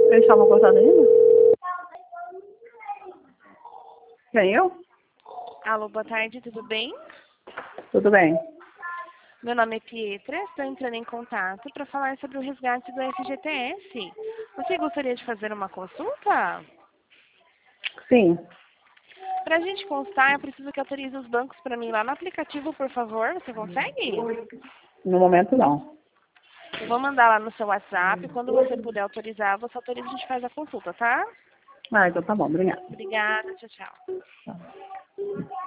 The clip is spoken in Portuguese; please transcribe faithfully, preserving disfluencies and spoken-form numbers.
Eles estavam cortando ainda? Quem, eu? Alô, boa tarde, tudo bem? Tudo bem. Meu nome é Pietra, estou entrando em contato para falar sobre o resgate do F G T S. Você gostaria de fazer uma consulta? Sim. Para a gente constar, eu preciso que autorize os bancos para mim lá no aplicativo, por favor. Você consegue? No momento, não. Eu vou mandar lá no seu WhatsApp. Quando você puder autorizar, você autoriza e a gente faz a consulta, tá? Ah, então tá bom. Obrigada. Obrigada, tchau, tchau. Tchau.